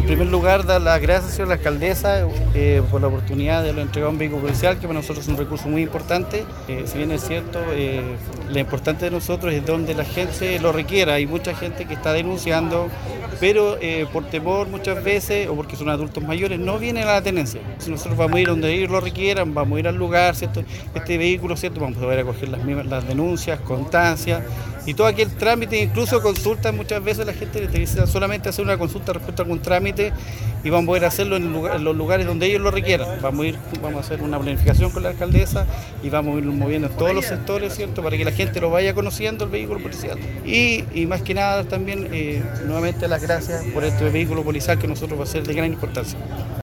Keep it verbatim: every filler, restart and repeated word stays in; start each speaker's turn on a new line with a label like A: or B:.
A: primer lugar, dar las gracias a la alcaldesa eh, por la oportunidad de entregar un vehículo policial, que para nosotros es un recurso muy importante. Eh, si bien es cierto, eh, lo importante de nosotros es donde la gente lo requiera. Hay mucha gente que está denunciando, pero eh, por temor muchas veces, o porque son adultos mayores, no vienen a la tenencia. Si nosotros vamos a ir donde ellos lo requieran, vamos a ir al lugar, ¿cierto? Este vehículo, ¿cierto? Vamos a poder acoger las, mismas, las denuncias, constancias y todo aquel trámite, incluso consultas. Muchas veces la gente necesita solamente hacer una consulta respecto a algún trámite y vamos a poder hacerlo en, lugar, en los lugares donde ellos lo requieran. Vamos a ir, vamos a hacer una planificación con la alcaldesa y vamos a ir moviendo en todos los sectores, ¿cierto? Para que la gente lo vaya conociendo, el vehículo policial. Y, y más que nada también, eh, nuevamente las gracias por este vehículo policial que nosotros va a ser de gran importancia.